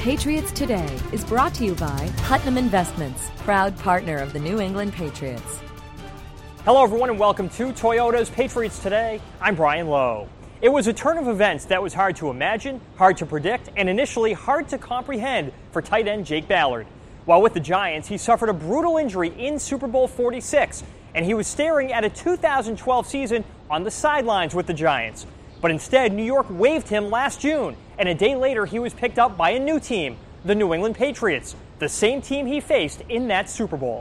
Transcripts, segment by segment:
Patriots Today is brought to you by Putnam Investments, proud partner of the New England Patriots. Hello, everyone, and welcome to Toyota's Patriots Today. I'm Brian Lowe. It was a turn of events that was hard to imagine, hard to predict, and initially hard to comprehend for tight end Jake Ballard. While with the Giants, he suffered a brutal injury in Super Bowl 46, and he was staring at a 2012 season on the sidelines with the Giants. But instead, New York waived him last June, and a day later he was picked up by a new team, the New England Patriots, the same team he faced in that Super Bowl.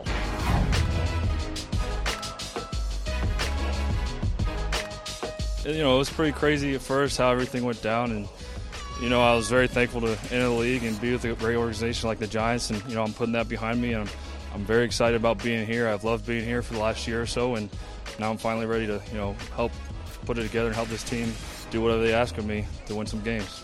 It was pretty crazy at first how everything went down, and I was very thankful to enter the league and be with a great organization like the Giants, and I'm putting that behind me, and I'm very excited about being here. I've loved being here for the last year or so, and now I'm finally ready to help put it together and help this team do whatever they ask of me to win some games.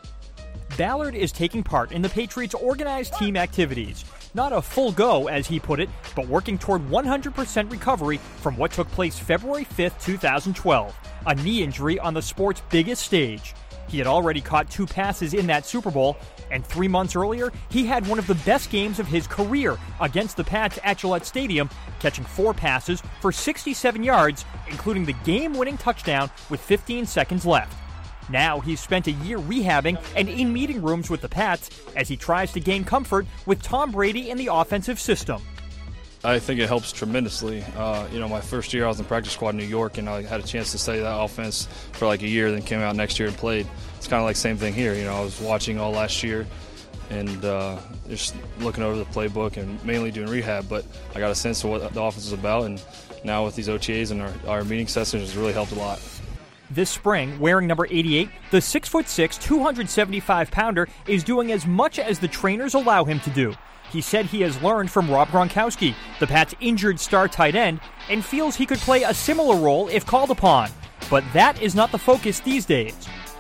Ballard is taking part in the Patriots' organized team activities. Not a full go, as he put it, but working toward 100% recovery from what took place February 5th, 2012, a knee injury on the sport's biggest stage. He had already caught 2 passes in that Super Bowl, and 3 months earlier, he had one of the best games of his career against the Pats at Gillette Stadium, catching 4 passes for 67 yards, including the game-winning touchdown with 15 seconds left. Now he's spent a year rehabbing and in meeting rooms with the Pats as he tries to gain comfort with Tom Brady in the offensive system. I think it helps tremendously. My first year I was in practice squad in New York, and I had a chance to study that offense for like a year, then came out next year and played. It's kind of like the same thing here. I was watching all last year and just looking over the playbook and mainly doing rehab, but I got a sense of what the offense is about, and now with these OTAs and our meeting sessions, it's really helped a lot. This spring, wearing number 88, the 6'6", 275-pounder is doing as much as the trainers allow him to do. He said he has learned from Rob Gronkowski, the Pats' injured star tight end, and feels he could play a similar role if called upon. But that is not the focus these days.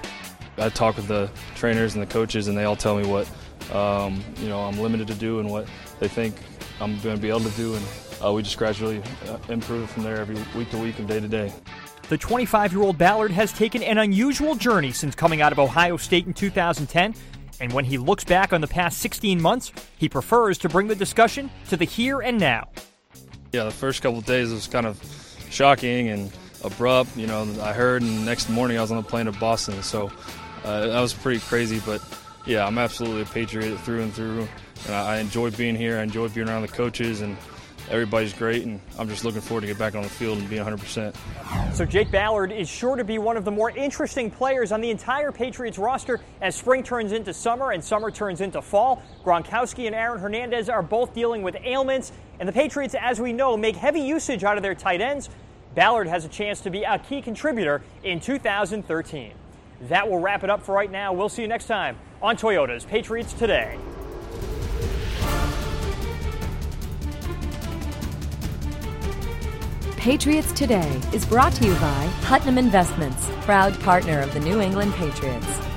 I talk with the trainers and the coaches, and they all tell me what I'm limited to do and what they think I'm going to be able to do, and we just gradually improve from there every week to week and day to day. The 25-year-old Ballard has taken an unusual journey since coming out of Ohio State in 2010, and when he looks back on the past 16 months, he prefers to bring the discussion to the here and now. Yeah, the first couple of days was kind of shocking and abrupt. I heard, and the next morning I was on the plane to Boston, so that was pretty crazy. But, yeah, I'm absolutely a Patriot through and through, and I enjoy being here. I enjoy being around the coaches, and everybody's great, and I'm just looking forward to get back on the field and being 100%. So Jake Ballard is sure to be one of the more interesting players on the entire Patriots roster as spring turns into summer and summer turns into fall. Gronkowski and Aaron Hernandez are both dealing with ailments, and the Patriots, as we know, make heavy usage out of their tight ends. Ballard has a chance to be a key contributor in 2013. That will wrap it up for right now. We'll see you next time on Toyota's Patriots Today. Patriots Today is brought to you by Putnam Investments, proud partner of the New England Patriots.